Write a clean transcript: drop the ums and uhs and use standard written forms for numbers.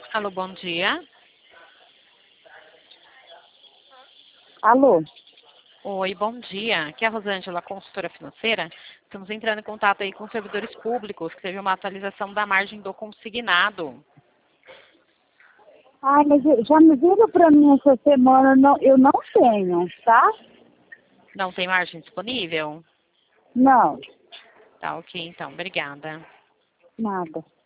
Alô, bom dia. Alô? Oi, bom dia. Aqui é a Rosângela, consultora financeira. Estamos entrando em contato aí com os servidores públicos, que teve uma atualização da margem do consignado. Ai, mas já me viram para mim essa semana, eu não tenho, tá? Não tem margem disponível? Não, Tá, ok, então. Obrigada. nada.